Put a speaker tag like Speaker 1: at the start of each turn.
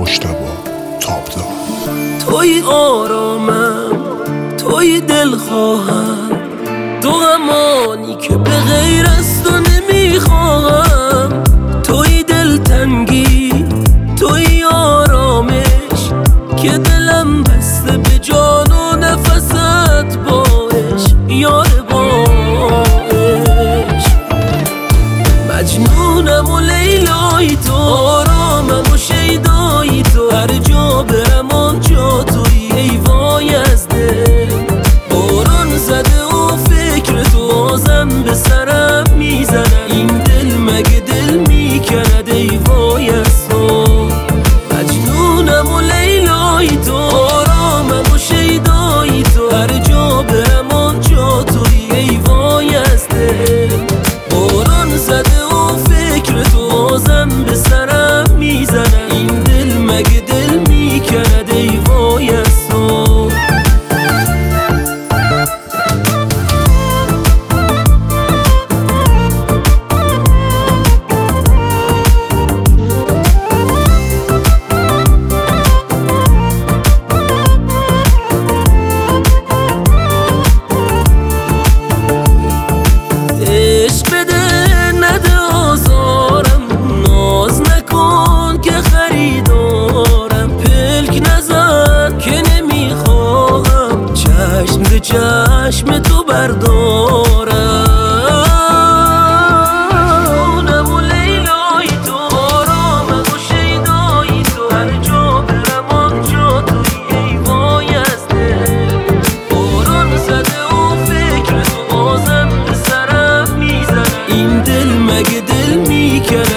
Speaker 1: مجتبی تابدار.
Speaker 2: توی آرامم، توی دلخواهم، دو غمانی که به غیر از تو نمیخواهم. توی دلتنگی، توی آرامش که دلم بسته به جان و نفست باش یار باش. مجنونم و لیلای تو، آرامم و شیدای تو، هر جا برم آنجا توی ای وای از دل. باران زده و فکر تو آزم به سرم میزنن، این دل مگه دل میکند ای وای از تو. مجنونم و لیلای تو، آرامم و شیدای تو، هر جا برم آنجا توی ای وای از دل. باران زده و فکر تو آزم به سرم میزنن، این دل مگه دل میکند ای وای از تو. چشم تو بردارم و لیلای تو، آرامم و شیدای تو، هر جا برم آنجا توی ای وای از دل. باران زده و فکر تو بازم به سرم میزنه، این دل مگه دل میکنه